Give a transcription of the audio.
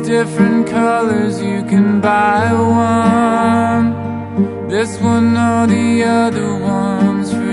different colors, you can buy one. This one or the other one's for